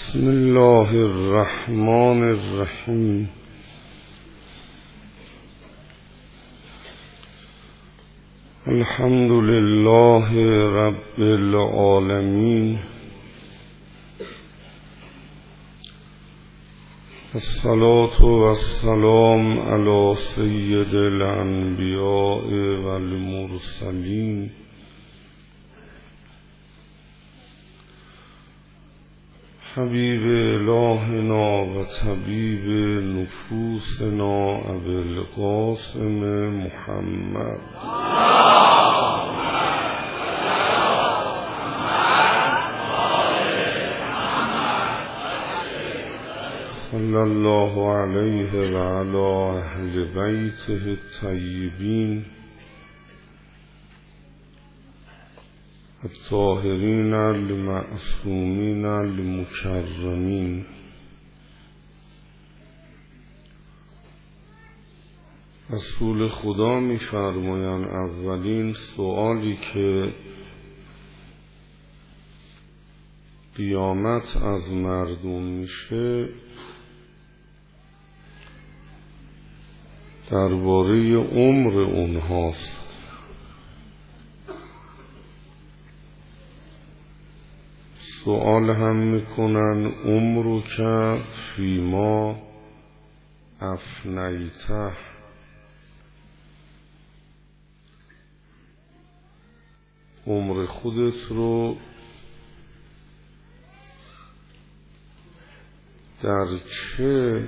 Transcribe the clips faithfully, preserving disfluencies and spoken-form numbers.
بسم الله الرحمن الرحیم. الحمد لله رب العالمین، الصلاة والسلام علی سید الانبیاء والمرسلین، حبیب الهنا و طبیب نفوسنا ابی القاسم محمد صلی الله علیه و علی اهل بیته الطیبین الطاهرین المعصومین المکرمین. رسول خدا می فرمایند اولین سؤالی که قیامت از مردم میشه درباره عمر اونهاست. سؤال هم میکنن عمرو که فیما افنیته، عمر خودت رو در چه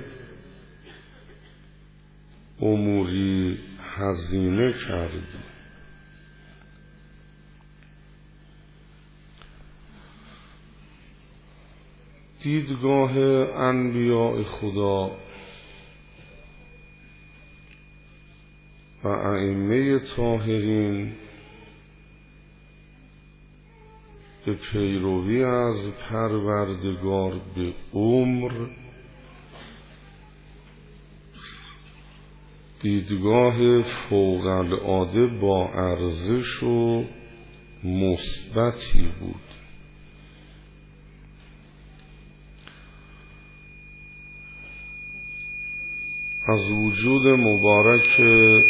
اموری هزینه کردی؟ دیدگاه انبیاء خدا و ائمه طاهرین به پیروی از پروردگار به عمر دیدگاه فوق العاده با ارزش و مثبتی بود. از وجود مبارک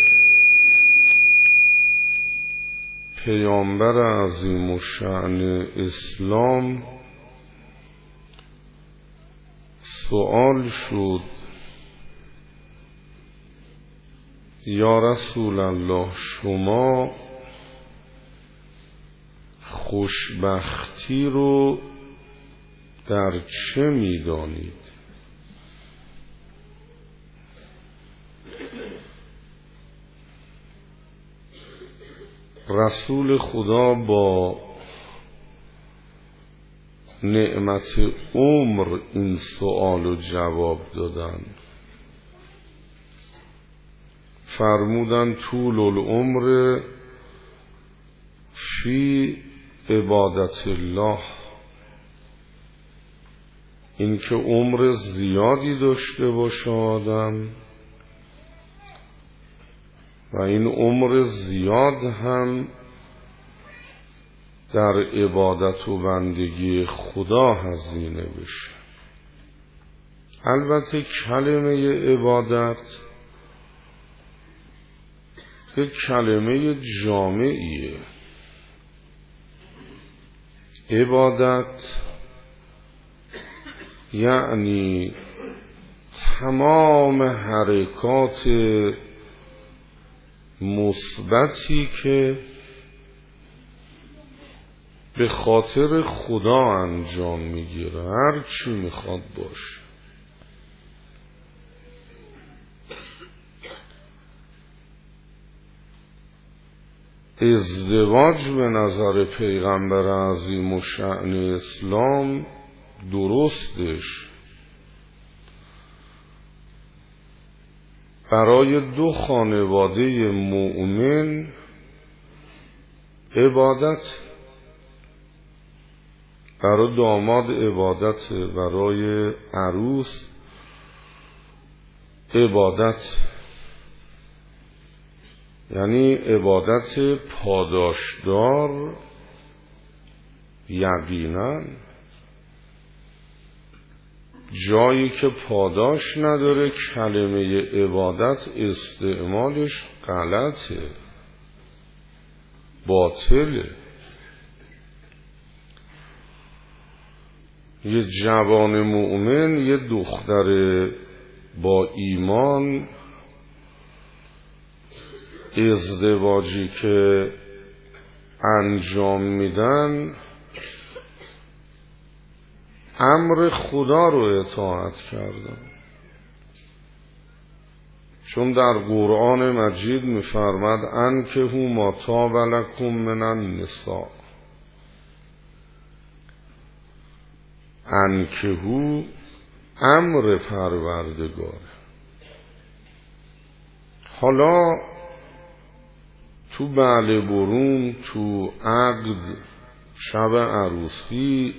پیامبر عظیم الشأن اسلام سؤال شد یا رسول الله، شما خوشبختی رو در چه می‌دانید؟ رسول خدا با نعمت عمر این سؤال رو جواب دادن. فرمودن طول العمر فی عبادت الله، این که عمر زیادی داشته باشه آدم و این عمر زیاد هم در عبادت و بندگی خدا هزینه بشه. البته کلمه عبادت یک کلمه جامعیه. عبادت یعنی تمام حرکات مثبتی که به خاطر خدا انجام میگیره، هر چی میخواد باشه. ازدواج به نظر پیغمبر عظیم الشأن اسلام درستش برای دو خانواده مؤمن عبادت، برای داماد عبادت، برای عروس عبادت، یعنی عبادت پاداشدار. یقینا جایی که پاداش نداره کلمه عبادت استعمالش غلطه، باطله. یه جوان مؤمن، یه دختر با ایمان، ازدواجی که انجام میدن امر خدا رو اطاعت کردن، چون در قرآن مجید می‌فرماد انکحوا ما طاب لکم من النساء. انکحوا امر پروردگار. حالا تو بله برون، تو عقد، شب عروسی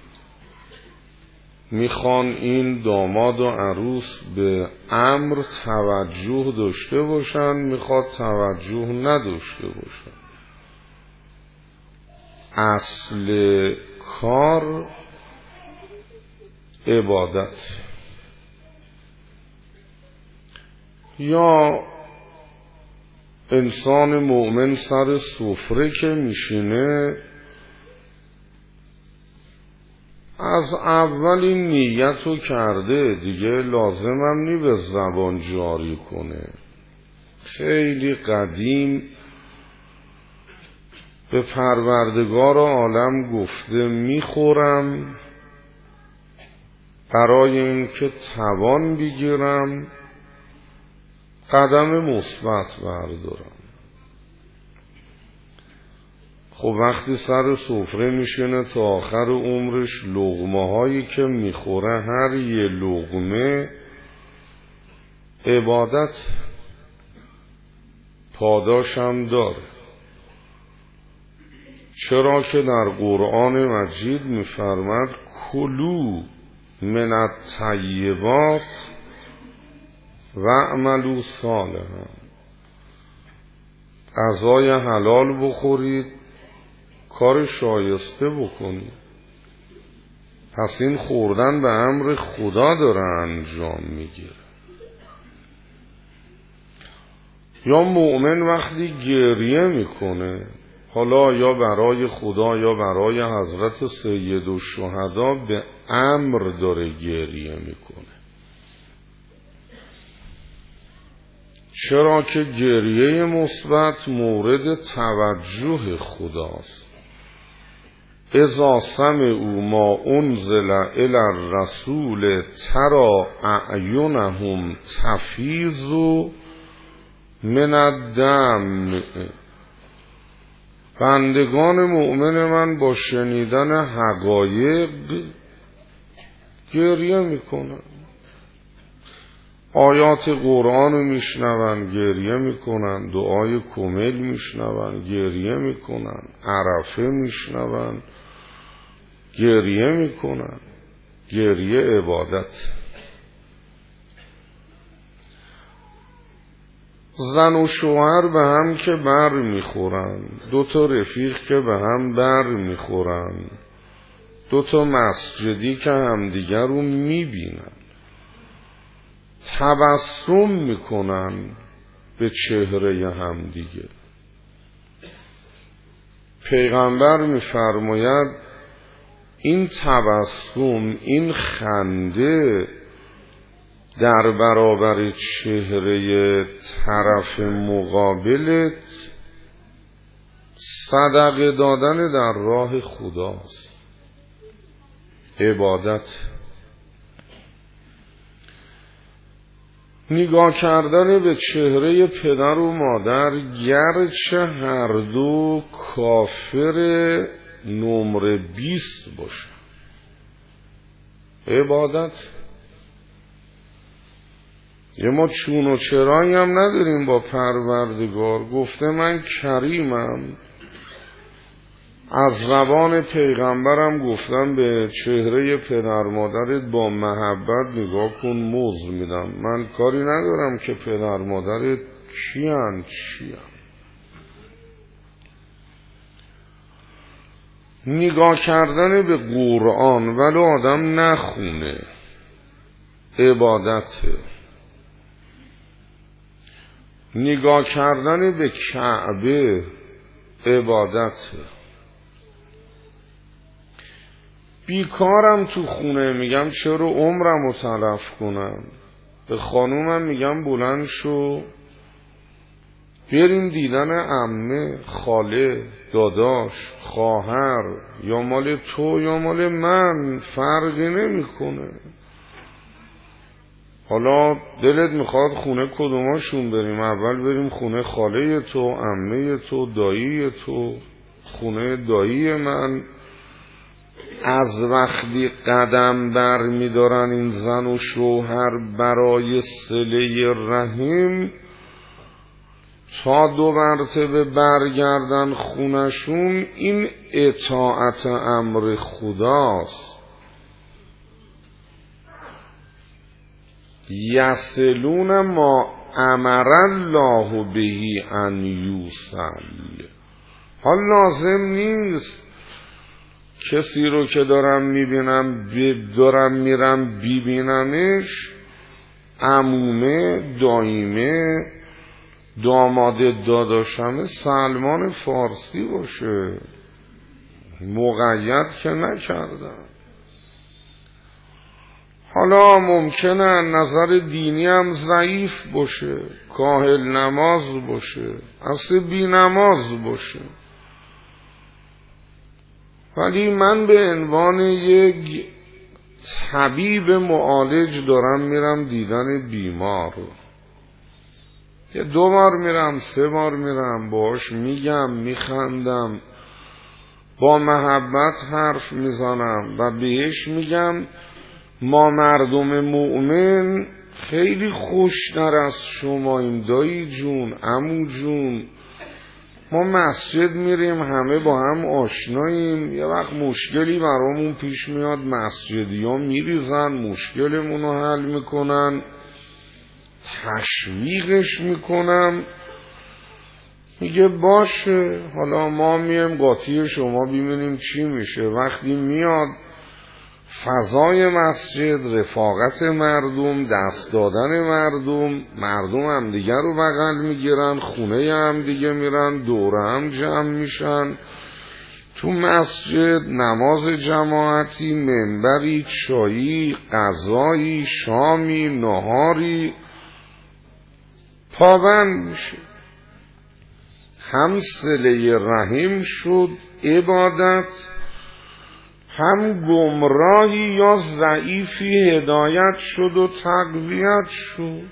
میخوان این داماد و عروس به امر توجه داشته باشن، میخواد توجه نداشته باشن. اصل کار عبادت. یا انسان مؤمن سر سفره که میشینه از اول این نیت رو کرده دیگه، لازمم نی به زبان جاری کنه. خیلی قدیم به پروردگار عالم گفته میخورم برای اینکه توان بگیرم قدم مثبت بردارم. خب وقتی سر سفره میشینه تا آخر عمرش، لقمه هایی که میخوره هر یه لقمه عبادت، پاداشم داره. چرا که در قرآن مجید میفرماد کلوا من الطیبات و اعملوا صالحا. غذای حلال بخورید، کار شایسته بکنید. پس این خوردن به امر خدا داره انجام میگیره. یا مؤمن وقتی گریه میکنه، حالا یا برای خدا یا برای حضرت سید الشهدا، به امر داره گریه میکنه. چرا که گریه مثبت مورد توجه خداست. اذا سمعوا ما انزل الی الرسول تری اعینهم تفیض من الدمع. بندگان مؤمن من با شنیدن حقایق گریه میکنن. آیات قرآن رو میشنون گریه میکنن، دعای کمیل میشنون گریه میکنن، عرفه میشنون گریه میکنن. گریه عبادت. زن و شوهر به هم که بر میخورن، دو تا رفیق که به هم بر میخورن، دو تا مسجدی که همدیگر رو میبینن، تبسم میکنن به چهره همدیگه. پیغمبر میفرماید این تبسم، این خنده در برابر چهره طرف مقابلت صدقه دادن در راه خداست، عبادت. نگاه کردن به چهره پدر و مادر، گرچه هر دو کافر نمره بیست باشه، عبادت. یه ما چون و چرایی هم نداریم با پروردگار. گفته من کریمم. از زبان پیغمبرم گفتم به چهره پدر مادرت با محبت نگاه کن، مزد میدم. من کاری ندارم که پدر مادرت کیان چیان. نگاه کردن به قرآن ولو آدم نخونه، عبادته. نگاه کردن به کعبه عبادته. بیکارم تو خونه، میگم چرا عمرم رو تلف کنم. به خانومم میگم بلند شو بریم دیدن عمه، خاله، داداش، خواهر، یا مال تو یا مال من فرقی نمیکنه. حالا دلت میخواد خونه کدوماشون بریم؟ اول بریم خونه خاله تو، عمه تو، دایی تو، خونه دایی من. از وقتی قدم بر میدارن این زن و شوهر برای صله رحم تا دو مرتبه برگردن خونشون، این اطاعت امر خداست. یصلون ما امر الله بهی ان یوصل. حال لازم نیست کسی رو که دارم میبینم دارم میرم بیبینمش عمومه، دایمه، داماد داداشمه سلمان فارسی باشه. مقید که نکردم. حالا ممکنه نظر دینی هم ضعیف باشه، کاهل نماز باشه، اصلا بی نماز باشه، ولی من به عنوان یک طبیب معالج دارم میرم دیدن بیمار. یه دو بار میرم، سه بار میرم، باهاش میگم، میخندم، با محبت حرف میزنم و بهش میگم ما مردم مؤمن خیلی خوشتر از شماییم دایی جون، عمو جون. ما مسجد میریم، همه با هم آشناییم. یه وقت مشکلی برامون پیش میاد، مسجدی ها میریزن مشکلمون رو حل میکنن، تشویقش میکنم. میگه باشه، حالا ما میم قاطی شما ببینیم چی میشه. وقتی میاد فضای مسجد، رفاقت مردم، دست دادن مردم، مردم هم دیگر رو بغل میگیرن، خونه هم دیگه میرن، دوره هم جمع میشن تو مسجد، نماز جماعتی، منبری، چایی، غذایی، شامی، نهاری پابند میشه. هم صله رحم شد عبادت، هم گمراهی یا ضعیفی هدایت شد و تقویت شد.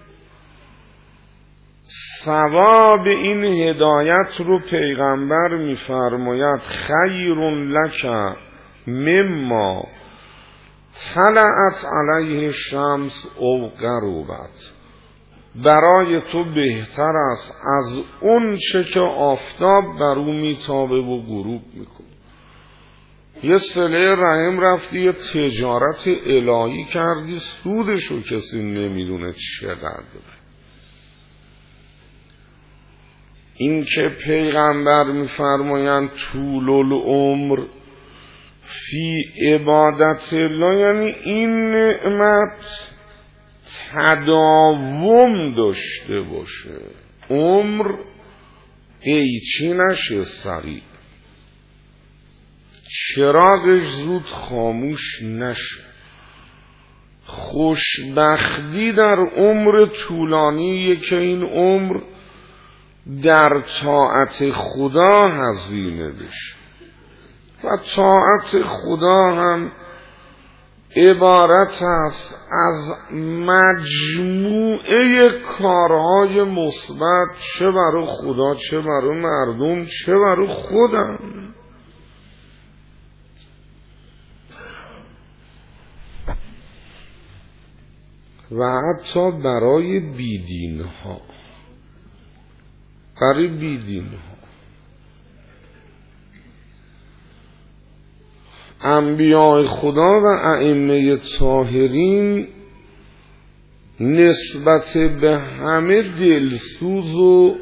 ثواب این هدایت رو پیغمبر میفرماید خیر لک مما طلعت علیه الشمس او غربت. برای تو بهتر است از اون چه که آفتاب بر او میتابه و غروب میکنه. یه صله رحم رفتی، یه تجارت الهی کردی، سودشو کسی نمیدونه چقدر. این که پیغمبر میفرمایند طول العمر فی عبادت الله، یعنی این نعمت تداوم داشته باشه، عمر قیچی نشه، سریع چراغش زود خاموش نشه. خوشبختی در عمر طولانیه که این عمر در طاعت خدا هزینه بشه. و طاعت خدا هم عبارت است از مجموعه کارهای مثبت، چه برای خدا، چه برای مردم، چه برای خودم. و حتی برای بیدین ها، برای بیدین ها. انبیاء خدا و ائمه طاهرین نسبت به همه دلسوز و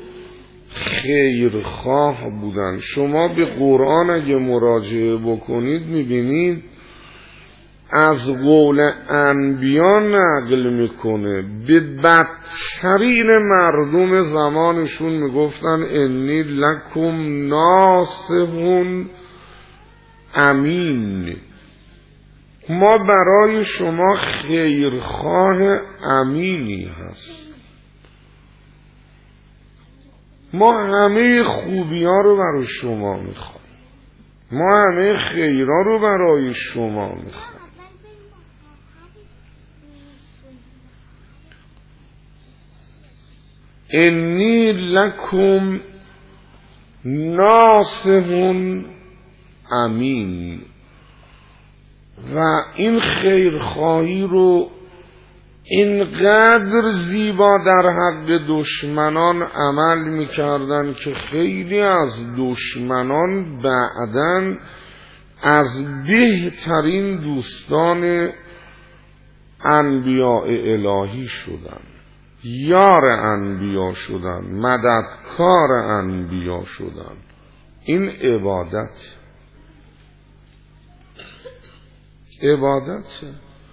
خیرخواه بودن. شما به قرآن اگه مراجعه بکنید میبینید از قول انبیا نقل میکنه، به بدترین مردم زمانشون میگفتن انی لکم ناصحون امین، ما برای شما خیرخواه امینی هست، ما همه خوبی ها رو برای شما میخوایم، ما همه خیرها رو برای شما میخوایم. انی لکم ناصحون امین. و این خیرخواهی رو اینقدر زیبا در حق دشمنان عمل میکردن که خیلی از دشمنان بعداً از بهترین دوستان انبیاء الهی شدن، یار انبیا شدن، مددکار انبیا شدن. این عبادت عبادت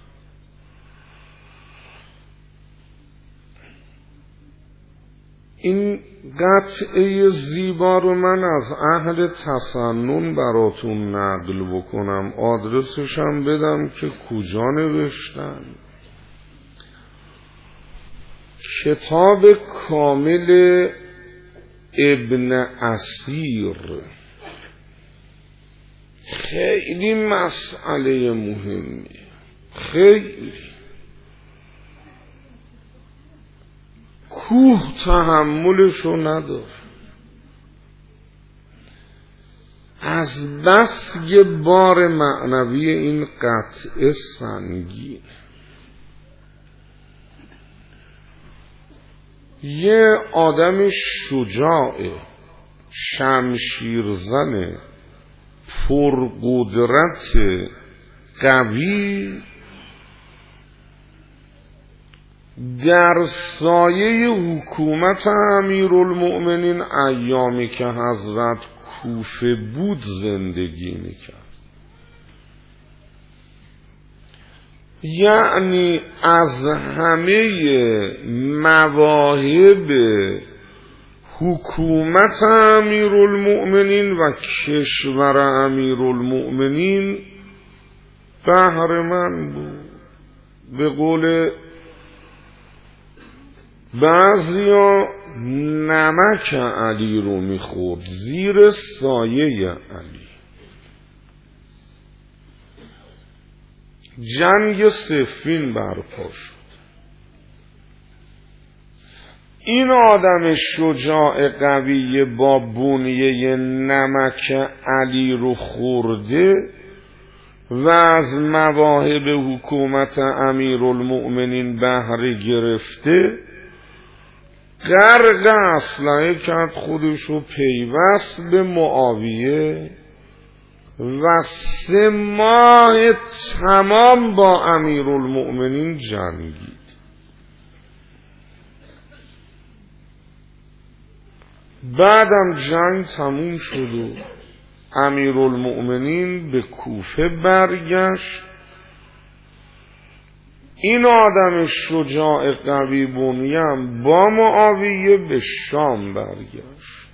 این قطعه زیبا رو من از اهل تسنن براتون نقل بکنم، آدرسش هم بدم که کجا نوشتن. کتاب کامل ابن اسیر، خیلی مسئله مهمی، خیلی کوه تحملشو نداره، از بس یه بار معنوی این قطعه سنگین. یه آدم شجاع شمشیرزن پرقدرت قوی در سایه حکومت امیرالمؤمنین ایامی که حضرت کوفه بود زندگی میکرد. یعنی از همه مواهب حکومت امیرالمؤمنین و کشور امیرالمؤمنین بهره‌مند بود. به قول بعضیا نمک علی رو میخورد، زیر سایه علی. جنگ صفین برپا شد. این آدم شجاع قوی با بنیه نمک علی رو خورده و از مواهب حکومت امیرالمؤمنین بهره گرفته، غرق اسلحه کرد خودشو، پیوست به معاویه و سه ماه تمام با امیرالمؤمنین جنگید. بعدم جنگ تموم شد و امیرالمؤمنین به کوفه برگشت. این آدم شجاع قوی بنیم با معاویه به شام برگشت.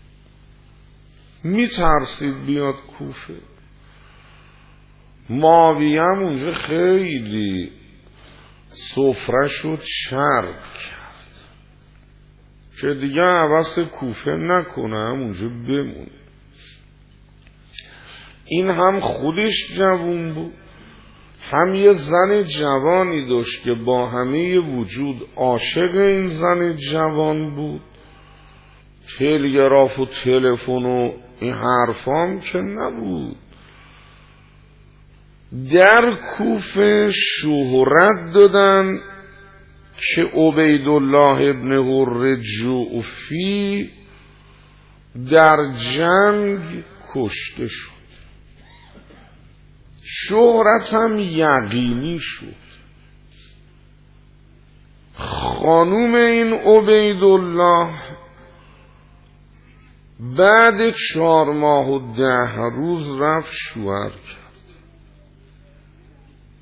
می ترسید بیاد کوفه. معاویه هم اونجا خیلی سفره‌شو چرب کرد که دیگه عوض کوفه نکنه، هم اونجا بمونه. این هم خودش جوان بود، هم یه زن جوانی داشت که با همه وجود عاشق این زن جوان بود. تلگراف و تلفن و این حرفام که نبود. در کوفه شهرت دادن که عبیدالله ابن حر جعفی در جنگ کشته شد. شهرت هم یقینی شد. خانوم این عبیدالله بعد چهار ماه و ده روز رفت شوهر کرد.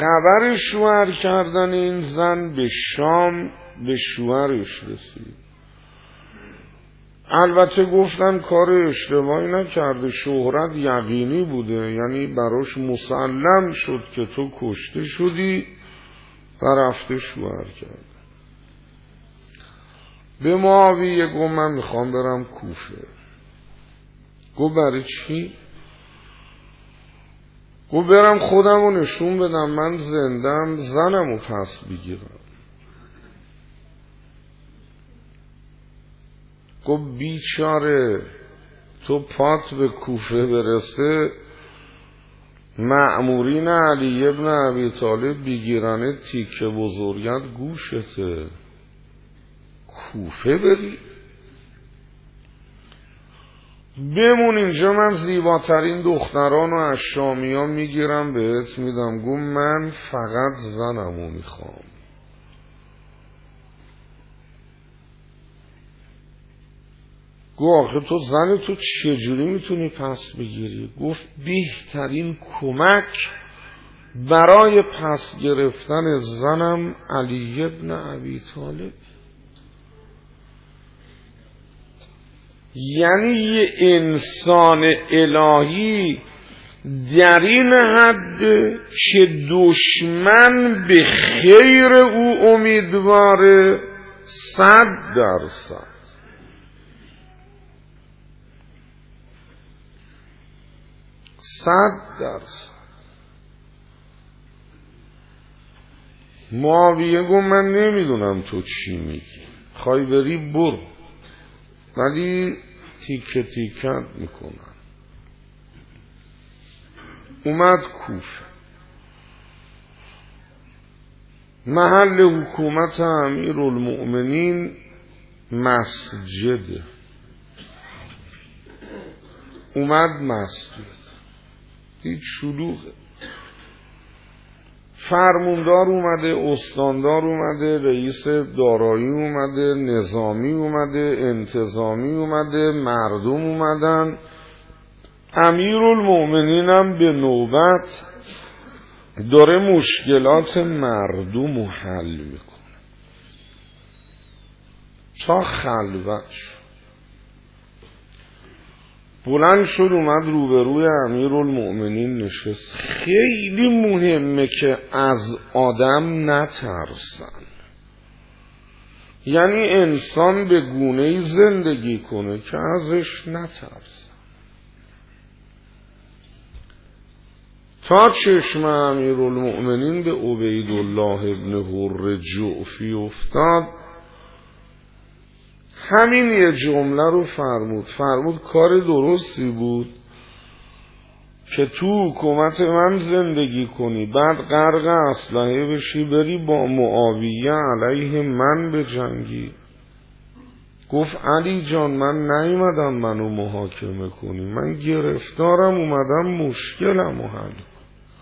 خبر شوهر کردن این زن به شام به شوهرش رسید. البته گفتن کار اشتباهی نکرده، شهرت یقینی بوده، یعنی براش مسلم شد که تو کشته شدی و رفته شوهر کرد. به معاویه گفت من میخوام برم کوفه. گفت برای چی؟ گفت برم خودم رو نشون بدم من زندم، زنم رو پس بگیرم. گفت بیچاره تو پات به کوفه برسه مأمورین علی ابن ابی طالب بگیرنه تیکه بزرگت گوشته، کوفه بری؟ بمون اینجا، من زیباترین دختران و از شامیان میگیرم بهت میدم. گفت من فقط زنمو میخوام. گفت آخه تو زن تو چجوری میتونی پس بگیری؟ گفت بهترین کمک برای پس گرفتن زنم علی ابن ابی طالب. یعنی یه انسان الهی در این حد که دشمن به خیر او امیدواره صد درصد. صد درصد. معاویه گفت من نمیدونم تو چی میگی، خواهی بری برو، ولی تیکه تیکت میکنن. اومد کوفه، محل حکومت امیرالمؤمنین مسجده. اومد مسجد، هیچ شلوغه. فرموندار اومده، استاندار اومده، رئیس دارایی اومده، نظامی اومده، انتظامی اومده، مردم اومدن. امیرالمؤمنین هم به نوبت داره مشکلات مردم رو حل میکنه تا خلوت شد. بلند شد اومد روبروی امیرالمؤمنین نشست. خیلی مهمه که از آدم نترسن، یعنی انسان به گونه‌ای زندگی کنه که ازش نترسن. تا چشم امیرالمؤمنین به عبیدالله ابن حر جعفی افتاد، همین یه جمله رو فرمود. فرمود کار درستی بود که تو حکومت من زندگی کنی، بعد غرق اسلحه بشی بری با معاویه علیه من بجنگی. گفت علی جان من نیومدم منو محاکمه کنی، من گرفتارم اومدم مشکلم رو حل کنم.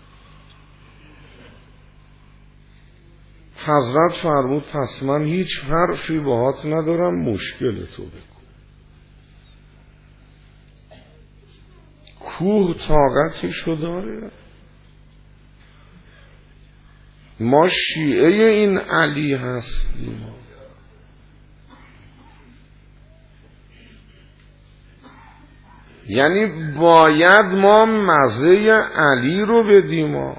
حضرت فرمود پس من هیچ حرفی باهات ندارم، مشکل تو بگو. کوه طاقتشو داره؟ ما شیعه این علی هستیم. یعنی باید ما مزه علی رو بدیم،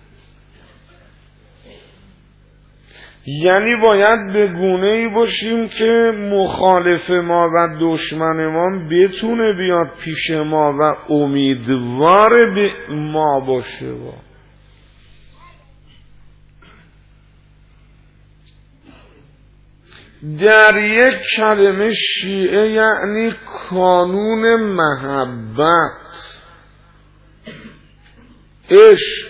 یعنی باید به گونه‌ای باشیم که مخالف ما و دشمن ما بتونه بیاد پیش ما و امیدوار به ما باشه. با در یک کلمه شیعه یعنی کانون محبت، عشق،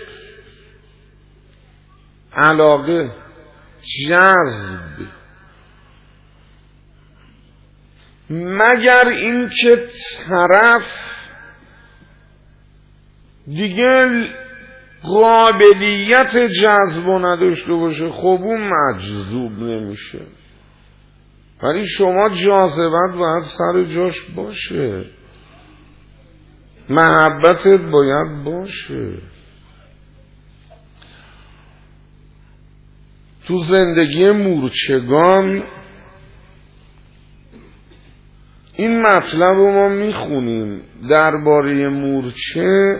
علاقه، جذب، مگر اینکه طرف دیگه قابلیت جذب نداشته باشه، خب اون مجذوب نمیشه. ولی شما جاذبت باید سر جاش باشه، محبتت باید باشه. تو زندگی مورچگان این مطلب رو ما میخونیم درباره مورچه.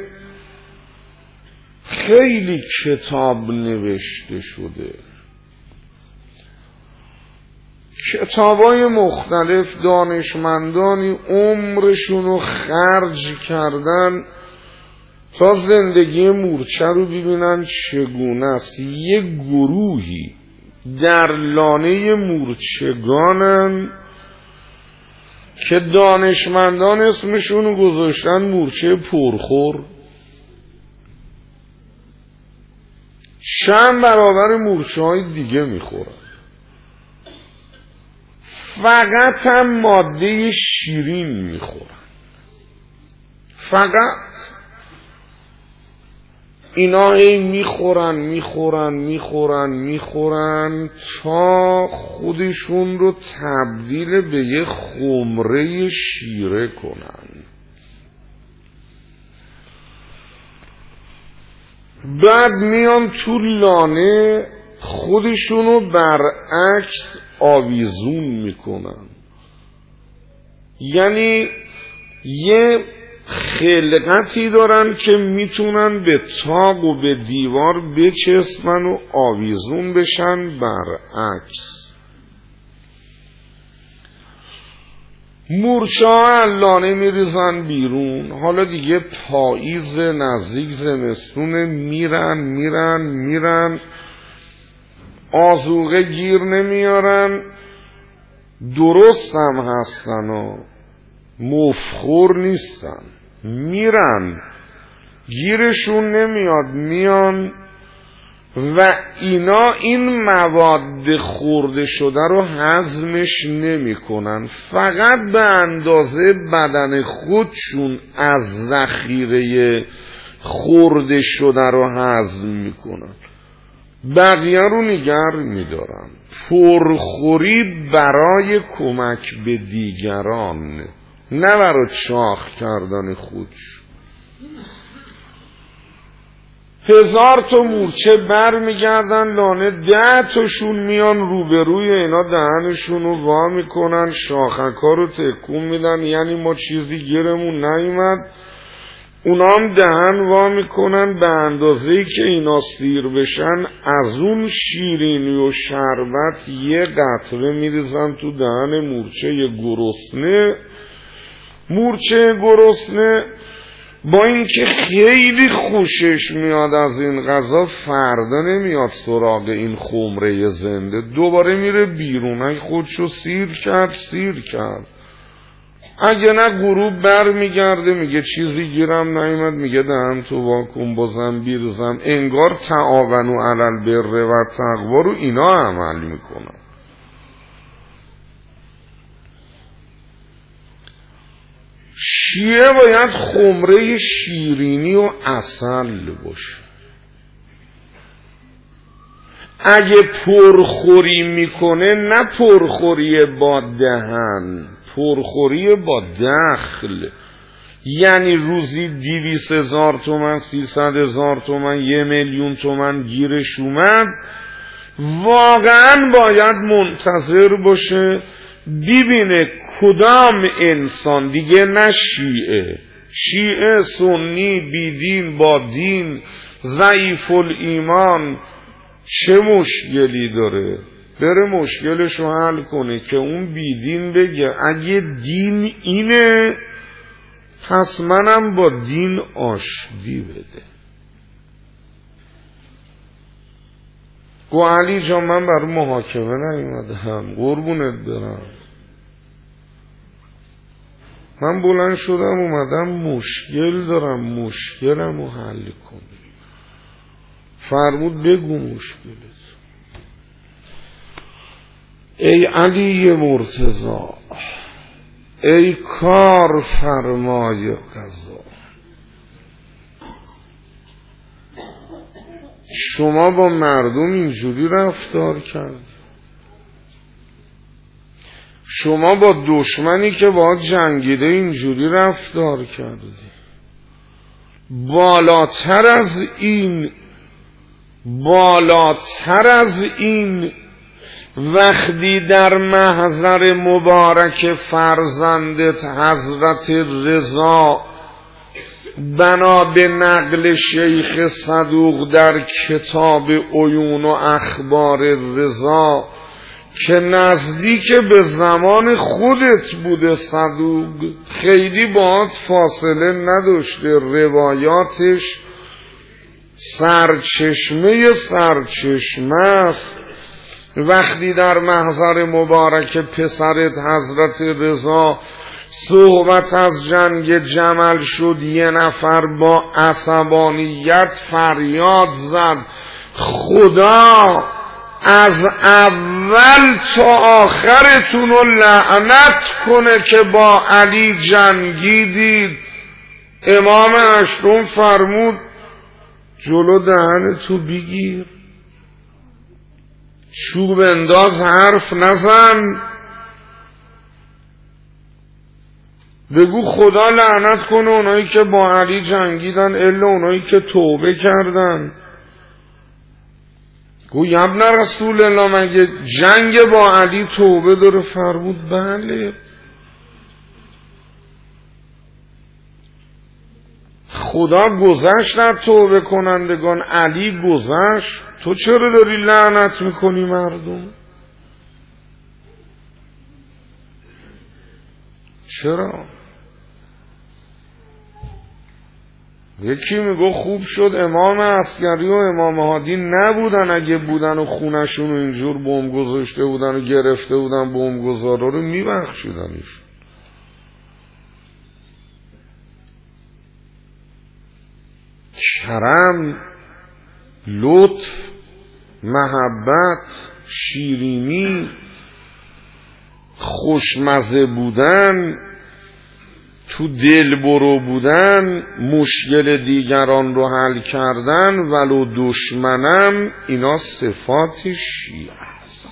خیلی کتاب نوشته شده، کتابای مختلف، دانشمندانی عمرشون رو خرج کردن تا زندگی مورچه رو ببینن چگونه است. یه گروهی در لانه مورچگانن که دانشمندان اسمشون رو گذاشتن مورچه پرخور. چند برابر مورچه های دیگه میخورن، فقط هم ماده شیرین میخورن. فقط اینا این میخورن میخورن میخورن میخورن تا خودشون رو تبدیل به یه خمره شیره کنن. بعد میان تو لانه خودشونو برعکس آویزون میکنن. یعنی یه خلقتی دارن که میتونن به تاق و به دیوار بچسبن و آویزون بشن برعکس. مورچه ها لانه میریزن بیرون. حالا دیگه پاییز نزدیک زمستونه، میرن میرن میرن آذوقه گیر نمیارن. درست هم هستن و مفخور نیستن، میرن گیرشون نمیاد، میان و اینا این مواد خورده شده رو هضمش نمی کنن، فقط به اندازه بدن خودشون از ذخیره خورده شده رو هضم می کنن، بقیه رو نگر می دارن. پرخوری برای کمک به دیگران، نه برای چاق کردن خودش. هزار تا مورچه بر میگردن لانه، ده تاشون میان روبروی اینا دهنشون رو وا میکنن، شاخکا رو تکون میدن، یعنی ما چیزی گیرمون نیومد. اونا هم دهن وا میکنن به اندازه‌ای که اینا سیر بشن، از اون شیرینی و شربت یه قطره میریزن تو دهن مورچه گرسنه. مورچه گرسنه با اینکه خیلی خوشش میاد از این غذا، فردا نمیاد سراغ این خمره زنده، دوباره میره بیرون. اگه خودشو سیر کرد سیر کرد، اگه نه غروب بر میگرده میگه چیزی گیرم نیامد، میگه دهن تو واکن بازم بیرزم. انگار تعاونوا علی البر و تقوا رو اینا عمل میکنن. شیعه باید خمره شیرینی و عسل باشه. اگه پرخوری میکنه، نه پرخوری با دهن، پرخوری با دخل. یعنی روزی دیویس هزار تومن، سیصد هزار تومن، یه میلیون تومن گیرش اومد، واقعا باید منتظر باشه ببینه کدام انسان، دیگه نه شیعه، شیعه سنی بیدین با دین ضعیف الایمان چه مشکلی داره، بره مشکلشو حل کنه که اون بیدین بگه اگه دین اینه پس منم با دین آشتی بده. گو علی جان من برای محاکمه نیومدم، قربونت برم. من بلند شدم اومدم مشکل دارم، مشکلم رو حل کنی. فرمود بگو مشکلت. ای علی مرتضی، ای کار فرمای قضا، شما با مردم اینجوری رفتار کرد، شما با دشمنی که باهات جنگیده اینجوری رفتار کردی. بالاتر از این بالاتر از این وقتی در محضر مبارک فرزندت حضرت رضا بنا به نقل شیخ صدوق در کتاب عیون و اخبار رضا که نزدیک به زمان خودت بوده، صدوق خیلی باهات فاصله نداشته، روایاتش سرچشمه سرچشمه است. وقتی در محضر مبارک پسرت حضرت رضا صحبت از جنگ جمل شد، یه نفر با عصبانیت فریاد زد خدا از اول تا آخرتون رو لعنت کنه که با علی جنگیدید. امام هشتم فرمود جلو دهن تو بگیر، چوب انداز، حرف نزن، بگو خدا لعنت کنه اونایی که با علی جنگیدن الا اونایی که توبه کردن. گو ابن رسول الله مگه جنگ با علی توبه داره؟ فرمود بله. خدا گذشت از توبه کنندگان، علی گذشت، تو چرا داری لعنت میکنی مردم؟ چرا؟ یکی میگو خوب شد امام عسکری و امام هادی نبودن، اگه بودن و خونشون رو اینجور بمب گذاشته بودن و گرفته بودن بمب گذارا رو میبخشیدنش. کرم، لطف، محبت، شیرینی، خوشمزه بودن، تو دل برو بودن، مشکل دیگران رو حل کردن ولو دشمنم، اینا صفات شیعه است،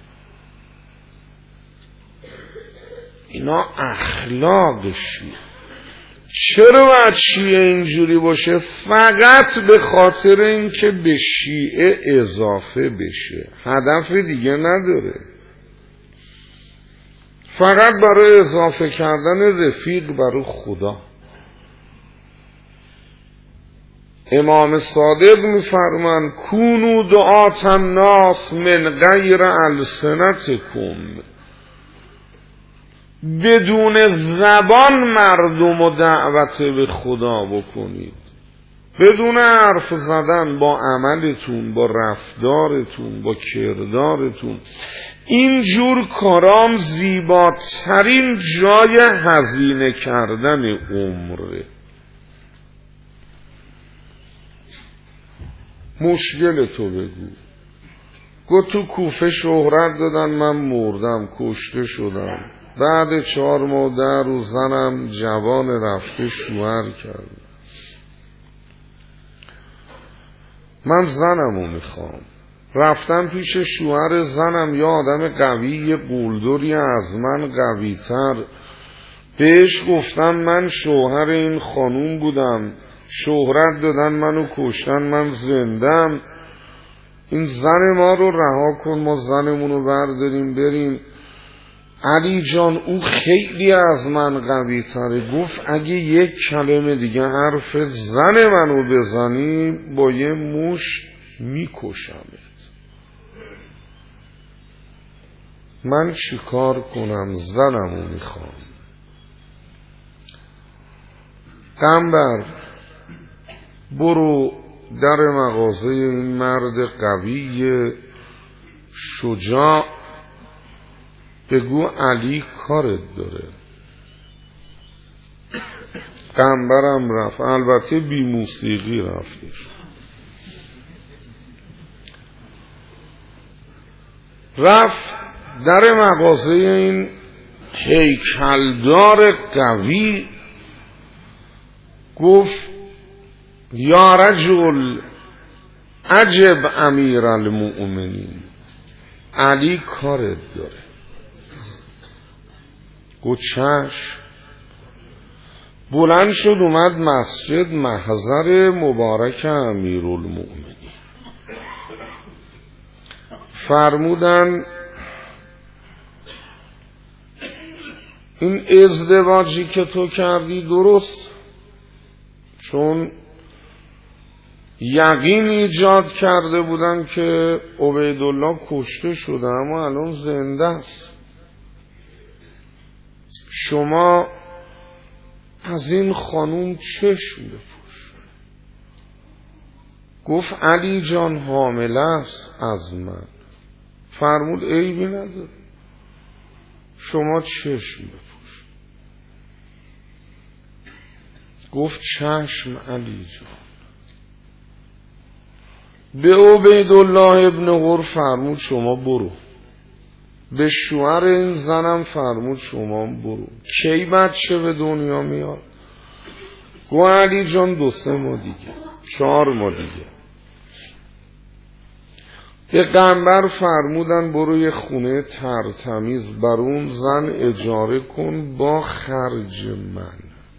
اینا اخلاق شیعه. چرا باید شیعه اینجوری باشه؟ فقط به خاطر اینکه به شیعه اضافه بشه، هدف دیگه نداره، فقط برای اضافه کردن رفیق برای خدا. امام صادق میفرمان کونو دعات الناس من غیر السنتکم، بدون زبان مردم و دعوت به خدا بکنید، بدون حرف زدن، با عملتون، با رفتارتون، با کردارتون. این جور کارام زیباترین جای هزینه کردن عمره. مشکل تو بگو، گو تو کوفه شهرت دادن من مردم، کشته شدم، بعد چهار ماه ده روز زنم جوان رفته شوهر کرد، من زنمو میخوام. رفتم پیش شوهر زنم، یا آدم قوی قولدری از من قوی تر، بهش گفتم من شوهر این خانوم بودم، شهرت دادن منو کشتن، من زندم، این زن ما رو رها کن، ما زنمونو برداریم بریم. علی جان او خیلی از من قوی تره. گفت اگه یک کلمه دیگه حرف زن منو بزنی با یه موش میکشمت. من چیکار کنم؟ زنمو میخوام. قنبر برو در مغازه این مرد قوی شجاع بگو علی کارت داره. قنبرم رفت، البته بی موسیقی رفتش. رفت در مغازه این هیکلدار قوی، گفت یا رجل عجب امیر المؤمنین، علی کارت داره. گفت چشم. بلند شد اومد مسجد، محضر مبارک امیر المؤمنین. فرمودن این ازدواجی که تو کردی درست، چون یقین ایجاد کرده بودن که عبیدالله کشته شده اما الان زنده است. شما از این خانوم چشم بپوش. گفت علی جان حامله است از من. فرمود عیبی نداره، شما چشم بپوش. گفت چشم علی جان. به عبیدالله ابن قر فرمود شما برو. به شوهر این زنم فرمود شما برو. کی بچه به دنیا میاد؟ گو علی جان دو سه ماه دیگه، چهار ماه دیگه. پیغمبر فرمودن برو یه خونه ترتمیز بر اون زن اجاره کن با خرج من.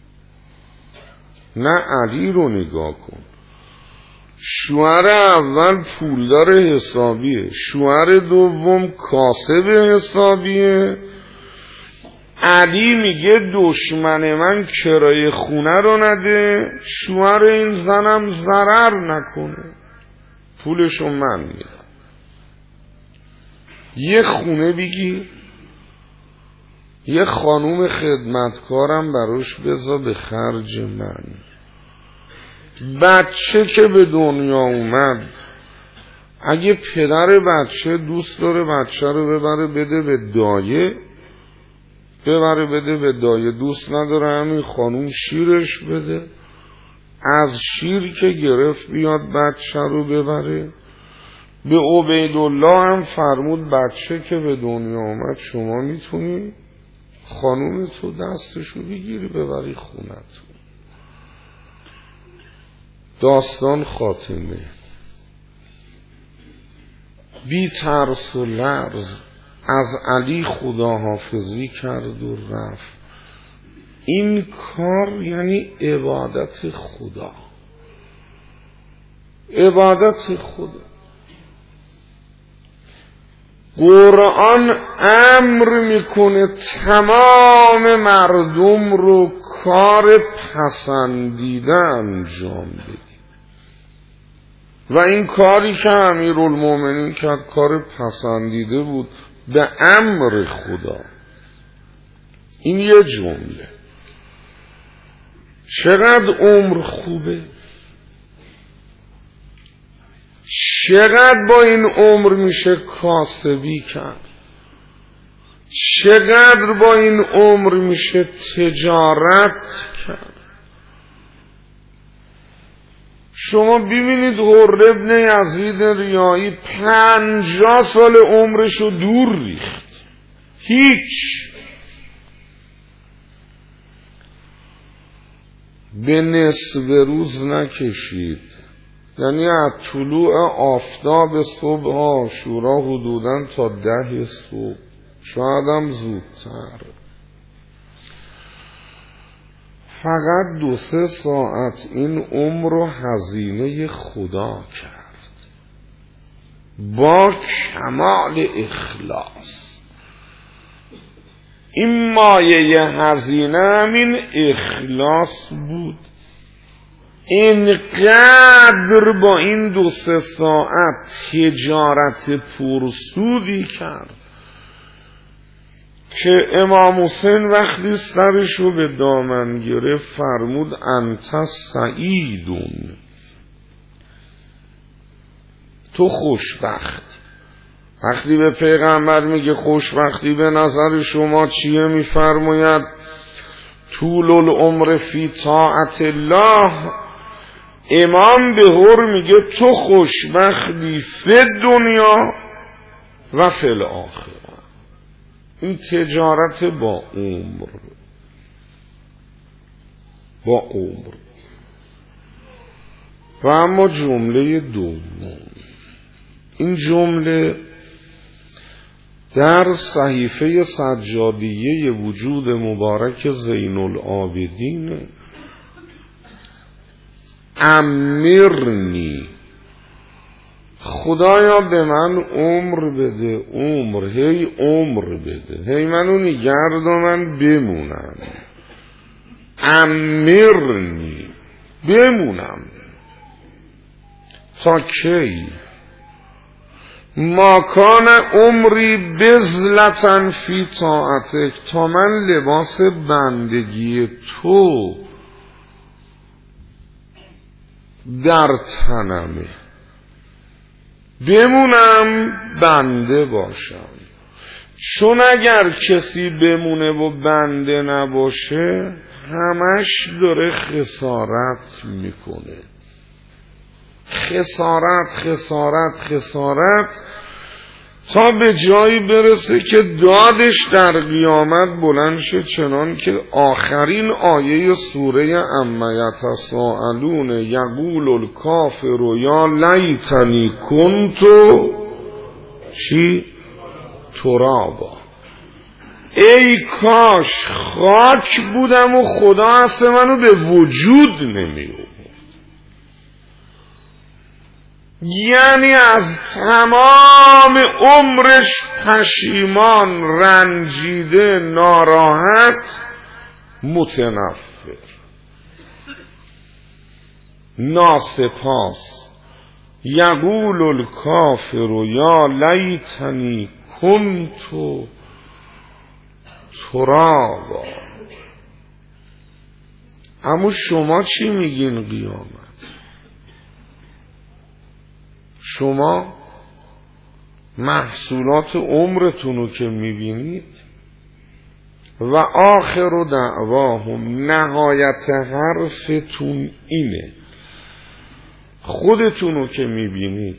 نه علی رو نگاه کن. شوهر اول پولدار حسابیه، شوهر دوم کاسب حسابیه. علی میگه دشمن من کرایه خونه رو نده، شوهر این زنم ضرر نکنه، پولشو من میدم. یه خونه بگی، یه خانوم خدمتکارم براش بذار به خرج من. بچه که به دنیا اومد، اگه پدر بچه دوست داره بچه رو ببره بده به دایه، ببره بده به دایه. دوست نداره همین خانوم شیرش بده، از شیر که گرفت بیاد بچه رو ببره. به عبیدالله هم فرمود بچه که به دنیا اومد شما میتونی خانوم تو دستشو بگیری ببری خونتون. داستان خاتمه. بی ترس و لرز از علی خداحافظی کرد و رفت. این کار یعنی عبادت خدا، عبادت خدا. قرآن امر میکنه تمام مردم رو کار پسندیده انجام بدی. و این کاری که امیرالمومنین کرد کار پسندیده بود به امر خدا. این یه جمله. چقدر عمر خوبه، چقدر با این عمر میشه کاسبی کرد، چقدر با این عمر میشه تجارت کرد. شما ببینید حر ابن یزید ریایی پنجاه سال عمرشو دور ریخت، هیچ. به نصف روز نکشید، یعنی از طلوع آفتاب صبح عاشورا حدوداً تا ده صبح، شاید هم زودتر. فقط دو سه ساعت این عمر رو هزینه خدا کرد با کمال اخلاص. این مایه هزینه همین اخلاص بود. اینقدر با این دو سه ساعت تجارت پرسودی کرد که امام حسین وقتی سرشو به دامن گرفت فرمود انت سعیدون، تو خوشبخت. وقتی به پیغمبر میگه خوشبختی به نظر شما چیه، میفرماید طول العمر فی طاعت الله. امام به هر میگه تو خوشبختی فی دنیا و فی الاخره. این تجارت با عمر، با عمر. و اما جمله دوم، این جمله در صحیفه سجادیه وجود مبارک زین العابدین، امیرنی خدایا به من عمر بده، عمر، هی عمر بده، هی منو نگرد و من بمونم، امرنی، بمونم تا کی؟ ما کان عمری بذلتن فی طاعتک، تا من لباس بندگی تو در تنمه، بمونم بنده باشم. چون اگر کسی بمونه و بنده نباشه همش داره خسارت میکنه، خسارت خسارت خسارت، تا به جایی برسه که دادش در قیامت بلند شه، چنان که آخرین آیه سوره عما یتساءلون یقول الکافر یا لیتنی کنت چی؟ ترابا، ای کاش خاک بودم و خدا اصلا منو به وجود نمی آورد. یعنی از تمام عمرش پشیمان، رنجیده، ناراحت، متنفر، ناسپاس. یقول الکافر یا لیتنی کنت ترابا. اما شما چی میگین قیامت؟ شما محصولات عمرتون رو که میبینید و آخر دعواهم، نهایت حرفتون اینه، خودتون رو که میبینید،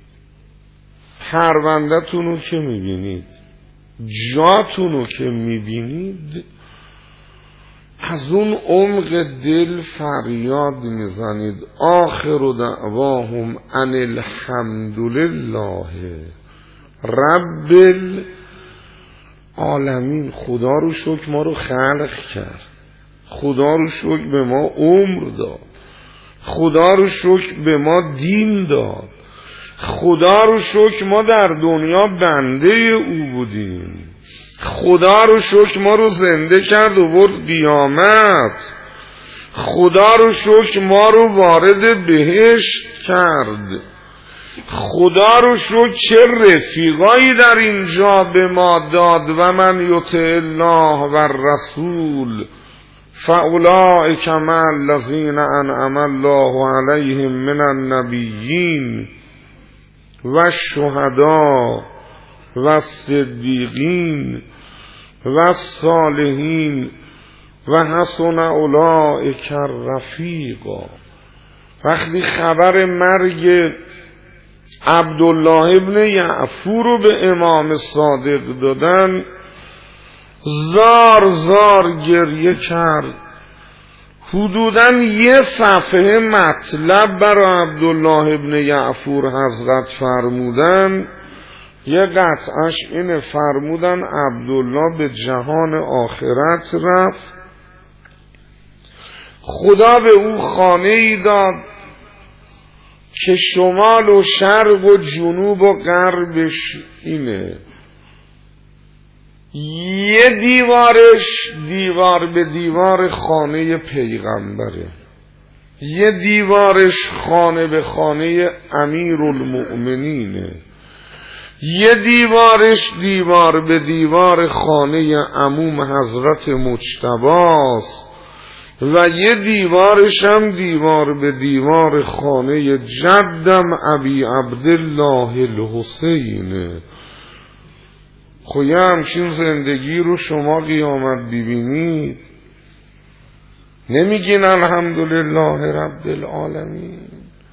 پرونده‌تون رو که میبینید، جاتون رو که میبینید، از اون عمق دل فریاد میزنید آخر دعواهم ان الحمد لله رب العالمین. خدا رو شکر ما رو خلق کرد، خدا رو شکر به ما عمر داد، خدا رو شکر به ما دین داد، خدا رو شکر ما در دنیا بنده او بودیم، خدا رو شکر ما رو زنده کرد و برد قیامت، خدا رو شکر ما رو وارد بهشت کرد، خدا رو شکر چه رفیقایی در اینجا به ما داد و من یطع الله و الرسول فاولئک مع الذین انعم الله علیهم من النبیین و الشهداء و الصدیقین و الصالحین و حسن اولئک رفیقا. وقتی خبر مرگ عبدالله ابن یعفور رو به امام صادق دادن، زار زار گریه کرد. حدوداً یه صفحه مطلب برای عبدالله ابن یعفور حضرت فرمودن. یه قطعش اینه، فرمودن عبدالله به جهان آخرت رفت، خدا به او خانه ای داد که شمال و شرق و جنوب و غربش اینه، یه دیوارش دیوار به دیوار خانه پیغمبره، یه دیوارش خانه به خانه امیرالمؤمنینه، یه دیوارش دیوار به دیوار خانه عموم حضرت مجتباست و یه دیوارش هم دیوار به دیوار خانه جدم ابی عبدالله الحسینه. خب یه همچین زندگی رو شما قیامت ببینید نمیگین الحمدلله رب العالمین؟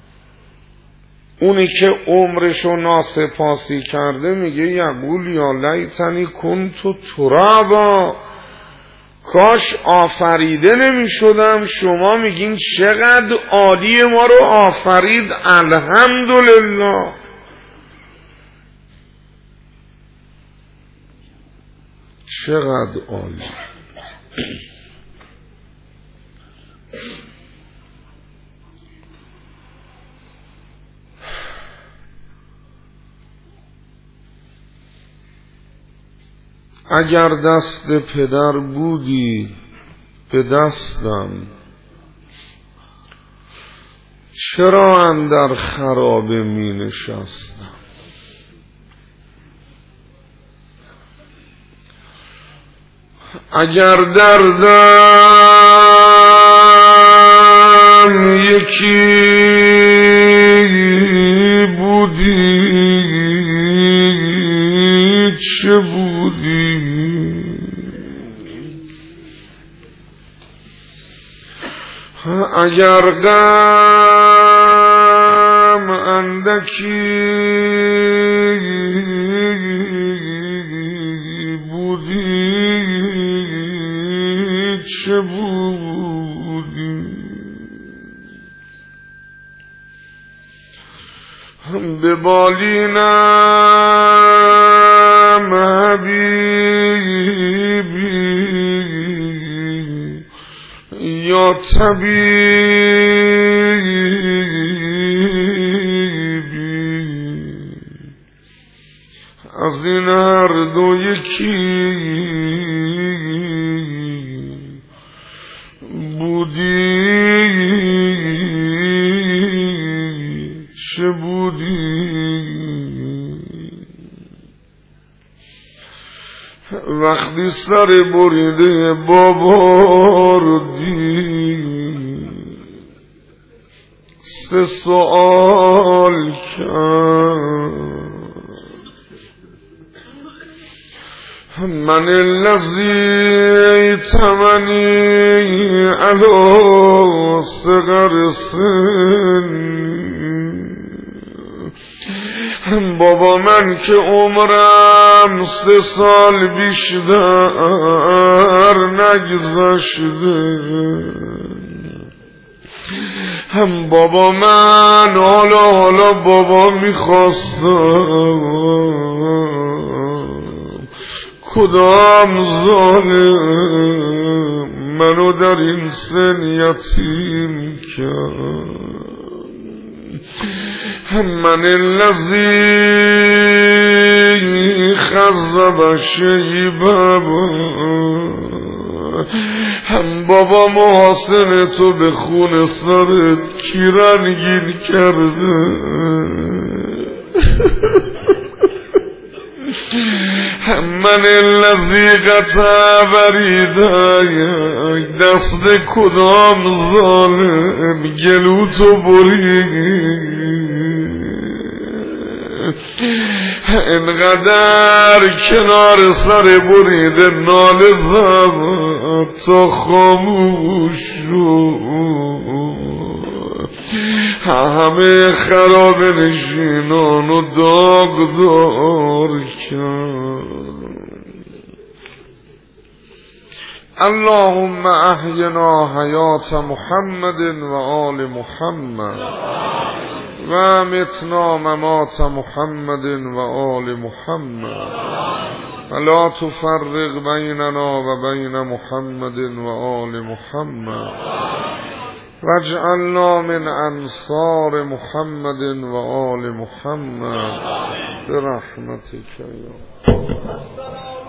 اونی که عمرشو ناسپاسی کرده میگه یقول یا لیتنی کنت ترابا، کاش آفریده نمی شدم. شما میگین چقدر عالی ما رو آفرید، الحمدلله. چقدر عالی. اگر دست پدر بودی به دستم، چرا اندر خرابه می نشستم؟ اگر دردم یکی بودی چه بودی؟ اگر غم اندکی بودی چه بودی؟ به بالینم حبیبی یا طبیبی، از این هر دو یکی بودی چه بودی؟ وقتی سر بریده بابا رو دید، سه سؤال کرد: من الذی تمنی علی صغر سنی. بابا من که عمرم سه سال بیشتر نگذشته، هم بابا من حالا حالا بابا میخواستم، کدام ظالم منو در این سن یتیم کرد. من الذی خذب شیبا، هم بابا محاسن تو به خون سرت کی رنگین کرده؟ من الذی قطع بریدای، دست کدام ظالم گلو تو برید؟ اینقدر کنار سر بریده ناله زد تا خاموش شد، همه خراب نشینان و داغدار کرد. اللهم احینا حیات محمد و آل محمد و امتنا ممات محمد و آل محمد، ولا تفرق بیننا و بین محمد و آل محمد، واجعلنا من انصار محمد و آل محمد برحمتك یا